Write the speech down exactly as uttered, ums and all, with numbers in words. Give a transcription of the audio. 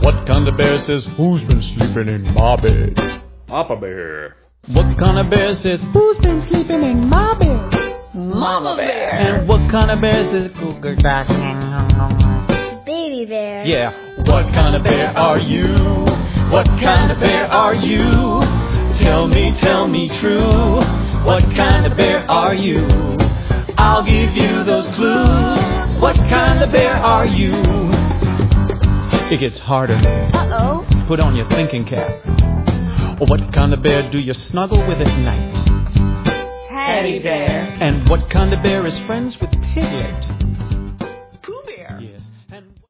What kind of bear says, who's been sleeping in my bed? Papa Bear. What kind of bear says, who's been sleeping in my bed? Mama Bear. And what kind of bear says, cougar back? Baby Bear. Yeah, what kind of bear are you? What kind of bear are you? Tell me, tell me true. What kind of bear are you? I'll give you those clues. What kind of bear are you? It gets harder. Uh-oh. Put on your thinking cap. What kind of bear do you snuggle with at night? Teddy Bear. And what kind of bear is friends with Piglet?